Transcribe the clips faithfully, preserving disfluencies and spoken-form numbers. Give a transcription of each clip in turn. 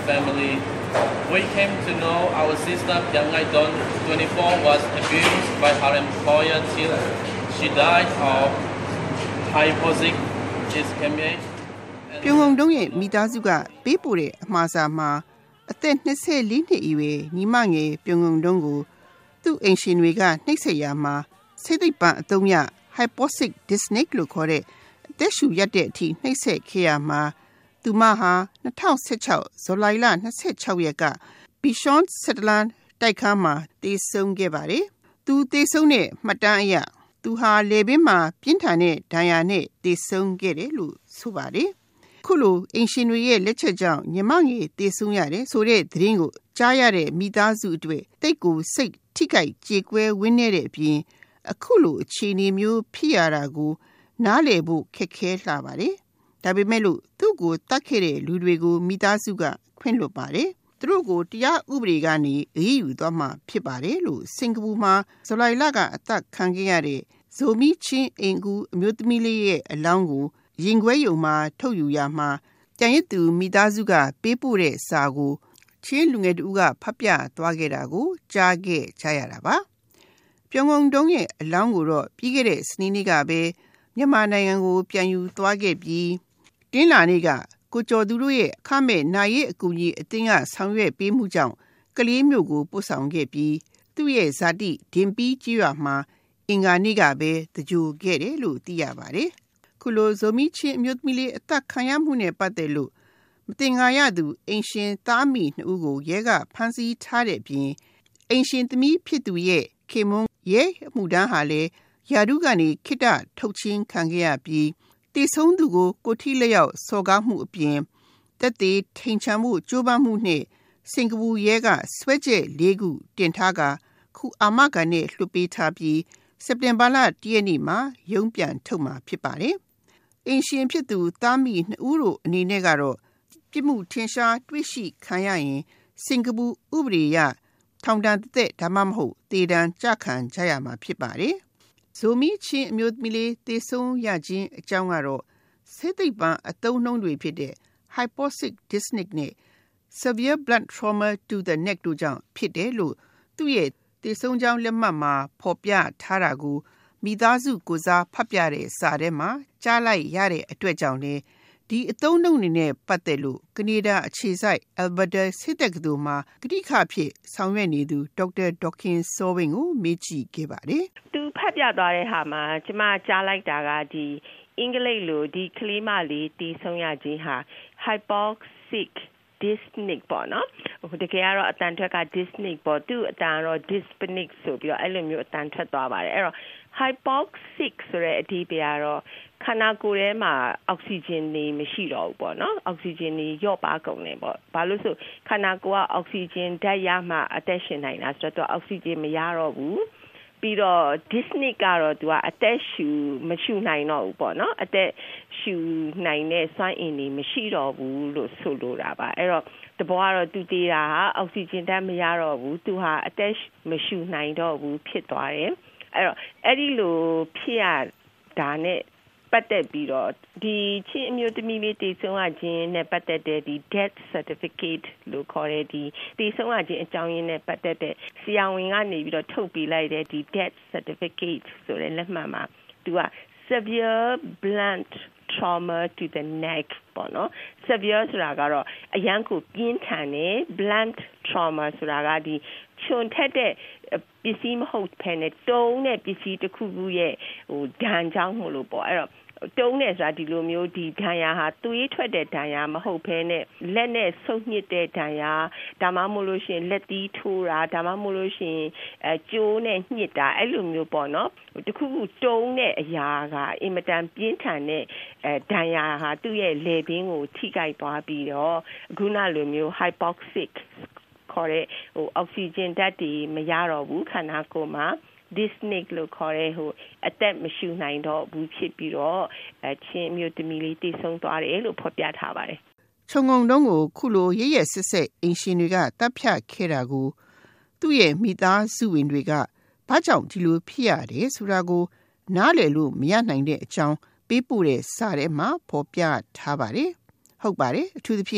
family. We came to know our sister Yang Ai-don, twenty-four, was abused by her employer till she died of hypoxic ischemia. ပြုံးုံတုံးရဲ့မိသားစုကပေးပို့တဲ့အမှားစာမှာအသက်twenty-fourနှစ်အရွယ်ညီမငယ်ပြုံးုံတုံးကိုသူ့အိမ်ရှင်တွေကနှိပ်စက်ရမှာစိတ်သိပ်ပံအသုံးရ hypoxic dyspnea လို့ခေါ်တဲ့အသက်ရှူရတဲ့အထိနှိပ်စက်ခဲ့ရမှာသူမဟာtwenty sixteenဇူလိုင်လtwenty-sixရက်ကဘီရှွန်ဆက်တလန်တိုက်ခန်းမှာတည်ဆုံခဲ့ပါတယ်။သူတည်ဆုံတဲ့မှတ်တမ်းအရသူဟာလေပင်မှာပြင်းထန်တဲ့ဒဏ်ရာနဲ့တည်ဆုံခဲ့တယ်လို့ဆိုပါတယ်။ခုလိုအင်ရှင်တွေရဲ့လက်ချက်ကြောင့်ညီမငယ်တည်ဆုံရတယ်ဆိုတဲ့သတင်းကိုကြားရတဲ့မိသားစုအတွက်တိတ်ကိုစိတ်ထိခိုက်ကြေကွဲဝင်းနေတဲ့အပြင်အခုလိုအခြေအနေမျိုးဖြစ်ရတာကိုနားလည်ဖို့ခက်ခဲလှပါတယ်။ဒါပေမဲ့လို့သူ့ကိုတတ်ခဲ့တဲ့လူတွေကိုမိသားစုကခွင့်လွှတ်ပါတယ်။သူတို့ကိုတရားဥပဒေကနေအရေးယူသွားမှာဖြစ်ပါတယ်လို့စင်ကာပူမှာဇူလိုင်လကအသက်ခံခဲ့ရတဲ့ဇိုမီချင်းအင်ကူအမျိုးသမီးလေးရဲ့အလောင်းကိုရင်ခွဲရုံမှာထုတ်ယူရမှာကြံရစ်သူမိသားစုကပေးပို့တဲ့စာကိုချင်းလူငယ်တူကဖတ်ပြသွားခဲ့တာကိုကြားခဲ့ကြရတာပါ။ပြုံးုံတုံးရဲ့အလောင်းကိုတော့ပြီးခဲ့တဲ့စနေနေ့ကပဲမြန်မာနိုင်ငံကိုပြန်ယူသွားခဲ့ပြီးတင်းလာနေ့ကကိုကျော်သူတို့ရဲ့အခမဲ့နိုင်ရဲ့အကူအညီအသင်းကဆောင်ရွက်ပေးမှုကြောင့်ကလေးမျိုးကိုပို့ဆောင်ခဲ့ပြီးသူ့ရဲ့ဇာတိဒင်ပီးကြီးရွာမှာအင်္ဂါနေ့ကပဲတကြိုခဲ့တယ်လို့သိရပါတယ်။ခုလိုဇိုမီချင်းအမျိုးသမီးလေးအသက်ခံရမှုနဲ့ပတ်သက်လို့မတင်ငါရသူအင်ရှင်သားမိနှစ်ဦးကိုရဲကဖမ်းဆီးထားတဲ့အပြင်အင်ရှင်သမီးဖြစ်သူရဲ့ခေမွန်းရဲအမှုတန်းဟာလည်းယာဒုကနေခိတထုတ်ချင်းခံခဲ့ရပြီးတည်ဆုံးသူကိုကိုထိလျောက်စော်ကားမှုအပြင်တက်သေးထိန်ချမ်းမှုကြိုးပမ်းမှုနဲ့စင်ကာပူရဲကဆွဲကျက်၄ခုတင်ထားကခုအာမခံနဲ့လွှတ်ပေးထားပြီးစက်တင်ဘာလoneရက်နေ့မှာရုံးပြန်ထုတ်မှာဖြစ်ပါတယ်။အင်ရှင်ဖြစ်သူသားမိနှစ်ဦးတို့အနေနဲ့ကတော့ပြစ်မှုထင်ရှားတွေ့ရှိခံရရင်စင်ကာပူဥပဒေအရထောင်ဒဏ်တစ်သက်ဒါမှမဟုတ်သေဒဏ်ကျခံကြရမှာဖြစ်ပါတယ်။ဇိုမီချင်းအမျိုးသမီးလေးသေဆုံးရခြင်းအကြောင်းကတော့စိတ်သိပ်ပံအသုံးနှုန်းတွေဖြစ်တဲ့ hypoxic dyspnea နဲ့ severe blunt trauma to the neck တို့ကြောင့်ဖြစ်တယ်လို့သူ့ရဲ့သေဆုံးကြောင်းလက်မှတ်မှာဖော်ပြထားတာကိုမိသားစုကိုစားဖတ်ပြတဲ့စာထဲမှာကြားလိုက်ရတဲ့အတွက်ကြောင့်လေဒီအသုံးနှုန်းတွေနဲ့ပတ်သက်လို့ကနေဒါအခြေစိုက် Alberta ဆေးတက္ကသိုလ်မှာကတိခဖြစ်ဆောင်ရွက်နေသူဒေါက်တာဒေါက်ခင်စောဝင်းကိုမေးကြည့်ခဲ့ပါတယ်။သူဖတ်ပြသွားတဲ့ဟာမှာကျမကြားလိုက်တာကဒီအင်္ဂလိပ်လိုဒီကလေးမလေးတည်ဆုံးရခြင်းဟာ hypoxic dyspnea ပေါ့နော်။တကယ်ကတော့အတန်ထွက်က dyspnea ပေါ့သူ့အတန်ကတော့ dyspnea ဆိုပြီးတော့အဲ့လိုမျိုးအတန်ထွက်သွားပါတယ်။အဲ့တော့ hypoxic ဆိုတဲ့အဓိပ္ပာယ်ကတော့ခန္ဓာကိုယ်ထဲမှာအောက်ဆီဂျင်တွေမရှိတော့ဘူးပေါ့နော်အောက်ဆီဂျင်တွေလျော့ပါကုန်တယ်ပေါ့ဘာလို့ဆိုခန္ဓာကိုယ်ကအောက်ဆီဂျင်ဓာတ်ရမှအသက်ရှင်နိုင်တာဆိုတော့အောက်ဆီဂျင်မရတော့ဘူးပြီးတော့ dyspnea ကတော့သူကအသက်ရှူမရှူနိုင်တော့ဘူးပေါ့နော်အသက်ရှူနိုင်တဲ့စွမ်းအင်တွေမရှိတော့ဘူးလို့ဆိုလိုတာပါအဲ့တော့တဘောကတော့သူတည်တာဟာအောက်ဆီဂျင်ဓာတ်မရတော့ဘူးသူဟာအသက်မရှူနိုင်တော့ဘူးဖြစ်သွားတယ်အဲ့တော့အဲ့ဒီလိုဖြစ်ရတာနဲ့ပတ်သက်ပြီးတော့ဒီချင်းအမျိုးသမီးလေးတည်ဆုံးရခြင်းနဲ့ပတ်သက်တဲ့ဒီ death certificate လို့ခေါ်တဲ့ဒီတည်ဆုံးရခြင်းအကြောင်းရင်းနဲ့ပတ်သက်တဲ့ဆရာဝန်ကနေပြီးတော့ထုတ်ပေးလိုက်တဲ့ဒီ death certificate ဆိုတဲ့လက်မှတ်မှာသူက severe blunt trauma to the neck ပေါ့နော် severe ဆိုတာကတော့အရန်ကိုပြင်းထန်တဲ့ blunt trauma ဆိုတာကဒီချွန်ထက်တဲ့ပစ္စည်းမဟုတ်ဘဲနဲ့တုံးတဲ့ပစ္စည်းတစ်ခုခုရဲ့ဟိုဒဏ်ကြောင့်မို့လို့ပေါ့အဲ့တော့တုံးတယ်ဆိုတာဒီလိုမျိုးဒီဒဏ်ရာဟာသွေးထွက်တဲ့ဒဏ်ရာမဟုတ်ဘဲနဲ့လက်နဲ့ဆုပ်ညစ်တဲ့ဒဏ်ရာဒါမှမဟုတ်လို့ရှိရင်လက်သီးထိုးတာဒါမှမဟုတ်လို့ရှိရင်အဲကျိုးနဲ့ညှစ်တာအဲ့လိုမျိုးပေါ့နော်တခုခုတုံးတဲ့အရာကအင်မတန်ပြင်းထန်တဲ့အဲဒဏ်ရာဟာသူ့ရဲ့လည်ပင်းကိုထိခိုက်သွားပြီးတော့ခုနလိုမျိုး hypoxic ခေါ်တဲ့ဟိုအောက်ဆီဂျင်ဓာတ်တွေမရတော့ဘူးခန္ဓာကိုယ်မှာ dyspnea လို့ခေါ်တဲ့ဟိုအသက်မရှူနိုင်တော့ဘူးဖြစ်ပြီးတော့အချင်းမျိုးသမီးလေးတည်ဆုံးသွားတယ်လို့ဖော်ပြထားပါတယ်။ခြုံငုံတုံးကိုခုလိုရရဆက်ဆက်အင်ရှင်တွေကတပ်ဖြတ်ခဲ့တာကိုသူ့ရဲ့မိသားစုဝင်တွေကဘာကြောင့်ဒီလိုဖြစ်ရတယ်ဆိုတာကိုနားလည်လို့မရနိုင်တဲ့အကြောင်းပေးပို့တဲ့စာထဲမှာဖော်ပြထားပါတယ်။ဟုတ်ပါတယ်အထူးသဖြင့်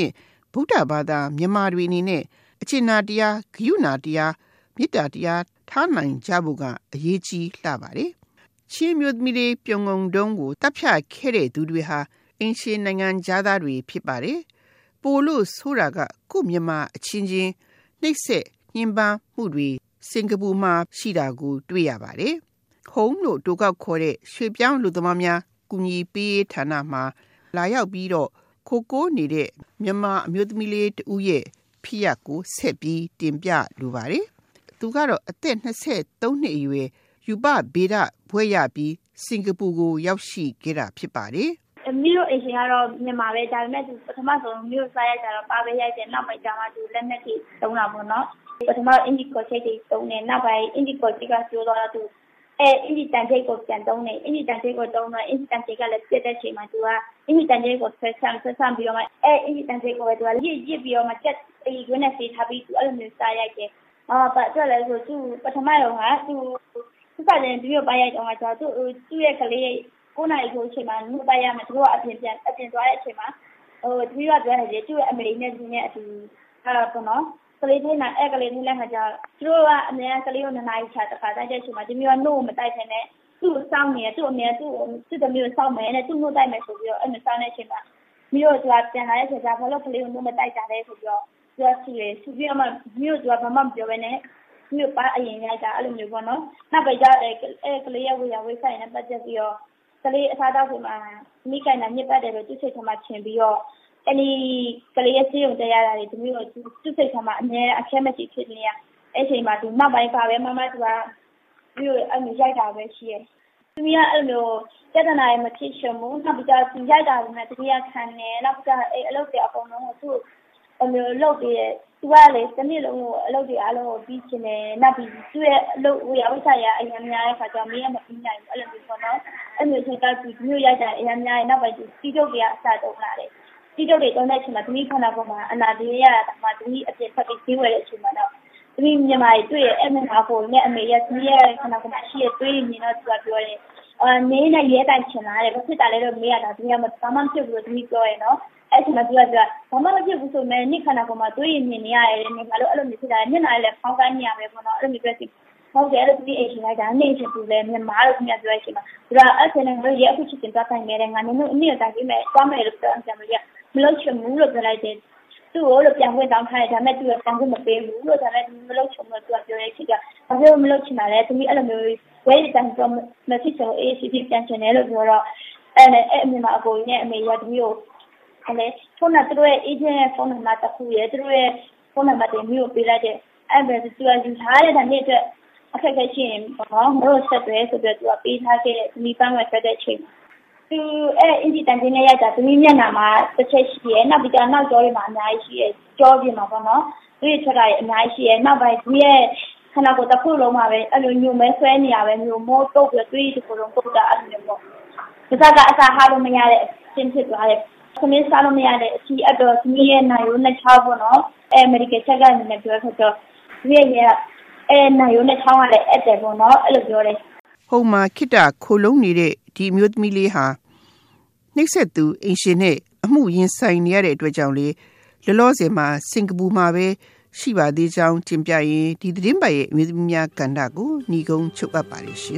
ဗုဒ္ဓဘာသာမြန်မာတွေအနေနဲ့အကျဉ်းနာတရားဂရုဏာတရားမေတ္တာတရားထားနိုင်ကြဖို့ကအရေးကြီးလှပါတယ်။ချင်းမျိုးသမီးတွေပြုံငုံတုံးကိုတပ်ဖြတ်ခဲ့တဲ့သူတွေဟာအင်ရှင်နိုင်ငံသားတွေဖြစ်ပါတယ်။ပိုလို့ဆိုတာကကိုမြန်မာအချင်းချင်းနှိပ်စက်ညှဉ်းပန်းမှုတွေစင်ကာပူမှာရှိတာကိုတွေ့ရပါတယ်။ ခုံးလို့တိုကောက်ခေါ်တဲ့ရွှေပြောင်းလူသမားများကူညီပေးဌာနမှာလာရောက်ပြီးတော့ခိုကိုးနေတဲ့မြန်မာအမျိုးသမီးလေးတူရဲ့ဖြစ်ရပ်ကိုဆက်ပြီးတင်ပြလိုပါတယ်။သူကတော့အသက်၂၃နှစ်အရွယ်ယူပဗေဒဘွဲ့ရပြီးစင်ကာပူကိုရောက်ရှိခဲ့တာဖြစ်ပါတယ်။မြို့အရှင်ကတော့မြန်မာပဲဒါပေမဲ့သူပထမဆုံးမြို့စားရိုက်တာတော့ပါပဲရိုက်တယ်နောက်ပိုင်းကျမှသူလက်နဲ့ထိသုံးတာပေါ့နော်ပထမအင်ဒီကိုချိတ်တွေသုံးတယ်နောက်ပိုင်းအင်ဒီကိုချိတ်ကကျိုးတော့သူအဲအင်ဒီတန်ချိတ်ကိုပြန်သုံးတယ်အင်ဒီတန်ချိတ်ကိုသုံးတော့အင်ဒီတန်ချိတ်ကလည်းပြတ်တဲ့ချိန်မှာသူကအင်ဒီတန်ချိတ်ကိုဆွဲဆန်းဆွဲဆန်းပြီးတော့မှအဲအင်ဒီတန်ချိတ်ကိုပဲသူကရစ်ရစ်ပြီးတော့မှချက်အေးခွင်းနဲ့ဆေးထားပြီးသူအဲ့လိုမျိုးစားရိုက်တယ်။အာဘာကြောက်လဲဆိုသူပထမတော့ကသူသူကလည်းဒီလိုပါရိုက်တော့ကသူသူ့ရဲ့ကလေးကိုနိုင်ကိုအချိန်မှာနှုတ်ပါရမယ်သူကအပြင်ပြန်အပြင်သွားတဲ့အချိန်မှာဟိုသူကပြောတယ်သူ့ရဲ့အမေရိနဲ့သူနဲ့အတူအဲ့တော့နော်ကလေးထိုးနေအဲ့ကလေးထိုးလည်းခါကြသူတို့ကအများကလေးကိုနှစ်နာရီချတခါတိုက်တဲ့အချိန်မှာဒီမျိုးကနှုတ်မတိုက်ခင်နဲ့သူ့စောင်းနေသူ့အမေသူ့သူ့တမျိုးစောင်းမယ်နဲ့သူ့နှုတ်တိုက်မယ်ဆိုပြီးတော့အဲ့လိုစောင်းတဲ့အချိန်မှာမျိုးကပြန်လာတဲ့အချိန်ကျဘာလို့ကလေးကိုနှုတ်မတိုက်ကြလဲဆိုပြီးတော့သူကစီရယ်သူပြီးတော့မှမျိုးကဘာမှမပြောဘဲနဲ့မျိုးပါအရင်ရိုက်တာအဲ့လိုမျိုးပေါ့နော်နောက်ပဲကြအဲ့ကလေးရဲ့ဝေယဝေဆိုင်နဲ့ပတ်သက်ပြီးတော့ကလေးအစားတောက်တွေမှာမိခိုင်နာညစ်ပတ်တယ်လို့သူ့စိတ်ထဲမှာထင်ပြီးတော့အဲ့ဒီကလေးရဲ့စီးရုံတရားတာတွေဒီမျိုးသူ့စိတ်ထဲမှာအမြဲအခဲမရှိဖြစ်နေရအဲ့ချိန်မှာသူနောက်ပိုင်းပါပဲမမသူကမျိုးအဲ့လိုရိုက်တာပဲရှိရယ်သူကအဲ့လိုစက်တနာရဲ့မဖြစ်ချင်ဘူးနောက်ပြီးတော့သူရိုက်တာကလည်းတရားခံနေနောက်ပြီးတော့အဲ့အလုပ်တွေအကုန်လုံးကိုသူ့အမျိုးလုပ်ပြီးသူကလေတနေ့လုံးကိုအလုပ်တွေအားလုံးကိုပြီးချင်တယ်နောက်ပြီးသူ့ရဲ့အလုပ်ဝေယဝိဆိုင်ရာအရင်များတဲ့ခါကျတော့မင်းကမပြီးနိုင်ဘူးအဲ့လိုမျိုးပေါ့နော်အဲ့မျိုးချိန်ကသူမျိုးရိုက်တာအရင်များရဲ့နောက်ပိုင်းသူစီးတုပ်တွေကအစတုံးလာတယ်စီးတုပ်တွေတုံးတဲ့အချိန်မှာသူခန္ဓာကိုယ်မှာအနာတွေရတာမှသူအပြင်ဖက်ပြီးဈေးဝယ်တဲ့အချိန်မှာတော့သူမြန်မာတွေတွေ့ရဲ့အဲ့မျက်နှာကိုနဲ့အမေရဲ့သူရဲ့ခန္ဓာကိုယ်မှာရှိရဲ့တွေးမြင်တော့သူကပြောတယ်အာနေနဲ့ရဲတိုင်ချင်လာတယ်ဘာဖြစ်တာလဲတော့မေးရတာသူကဘာမှမဖြစ်ဘူးလို့သူပြောရဲ့နော်အဲ့ချိန်မှာသူကပြောဘာမှမဖြစ်ဘူးဆိုမဲ့နိခန္ဓာကိုယ်မှာတွေးမြင်နေရတယ်နေဘာလို့အဲ့လိုမျိုးဖြစ်တာလဲမျက်နှာလည်းဖောင်းကိုင်းနေရပဲပေါ့နော်အဲ့လိုမျိုးပြောစီဟုတ်တယ်အဲ့လိုဒီအိမ်ရှင်လိုက်တာနေချင်သူလည်းမြန်မာလို့ခင်ဗျာပြောရချိန်မှာသူကအဲ့ချိန်နဲ့ရဲအခုချင်းသွားတိုင်းနေတယ်ငါနေလို့အနည်းတိုင်းပြီးမဲ့သွားမယ်လို့ပြောအကြံလို့ရမလို့ချင်ဘူးလို့ပြောလိုက်တယ်သူ့ကိုလို့ပြန်ဝင်တောင်းထားတယ်ဒါပေမဲ့သူကပြန်ဝင်မပေးဘူးလို့ဒါလည်းမလို့ချင်ဘူးသူကပြောရချိန်ကဘာလို့မလို့ချင်တာလဲသူအဲ့လိုမျိုးဝဲတန်တော့မဖြစ်ချင်အေးစီစီပြန်ချင်တယ်လို့ပြောတော့အဲ့နဲ့အဲ့အမေမအကိုကြီးနဲ့အမေရတမျိုးအဲ့လေဖုန်းနဲ့သူတို့ရဲ့ agent ရဲ့ဖုန်းနံပါတ်တစ်ခုရဲ့သူတို့ရဲ့ဖုန်းနံပါတ်တွေမျိုးပေးလိုက်တဲ့အဲ့ပဲသူကယူထားတဲ့နေ့အတွက်အခက်အခဲရှိရင်ပေါ့မလို့ဆက်တယ်ဆိုပြီးသူကပေးထားခဲ့တဲ့ဒီပန်းဝယ်ဆက်တဲ့အချိန်သူအဲ့အင်ဂျီတန်တင်းနဲ့ရိုက်တာသူမျက်နှာမှာတစ်ချက်ရှိရဲနောက်ပြီးတော့နောက်ကြောတွေမှာအများကြီးရှိရဲကြောပြင်မှာပေါ့နော်သူရဲ့ချက်တာတွေအများကြီးရှိရဲနောက်ပိုင်းသူရဲ့ခန္ဓာကိုယ်တစ်ခုလုံးမှာပဲအဲ့လိုညိုမဲဆွဲနေရပဲညိုမိုးတုပ်ပြီးသွေးတစ်ခုလုံးပုတ်တာအဲ့လိုပေါ့ဒီကကအစားဟာလို့မရတဲ့အချင်းဖြစ်သွားတယ်ခမင်းစားလို့မရတဲ့အချီအတော့သူရဲ့နိုင်ရိုးနဲ့ချောင်းပေါ့နော်အဲအမေရိကန်ချက်ကနေလည်းပြောဆိုတော့သူရဲ့ရဲ့အဲနိုင်ရိုးနဲ့ချောင်းကလည်းအဲ့တယ်ပေါ့နော်အဲ့လိုပြောတယ်ဟုတ်မှာခိတခိုလုံးနေတဲ့ဒီမျိုးသမီးလေးဟာနှိပ်စက်သူအင်ရှင်နဲ့အမှုရင်ဆိုင်နေရတဲ့အတွက်ကြောင့်လေလောလောဆယ်မှာစင်ကာပူမှာပဲရှိပါသေးကြောင်းတင်ပြရင်ဒီသတင်းပတ်ရဲ့အမျိုးသမီးများကဏ္ဍကိုညီကုန်းချုပ်အပ်ပါလိမ့်ရှင်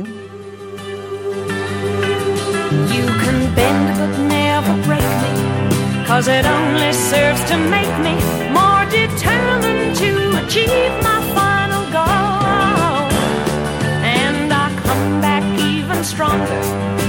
You can bend but never break me cause it only serves to make me more determined to achieve my final goal and I come back even stronger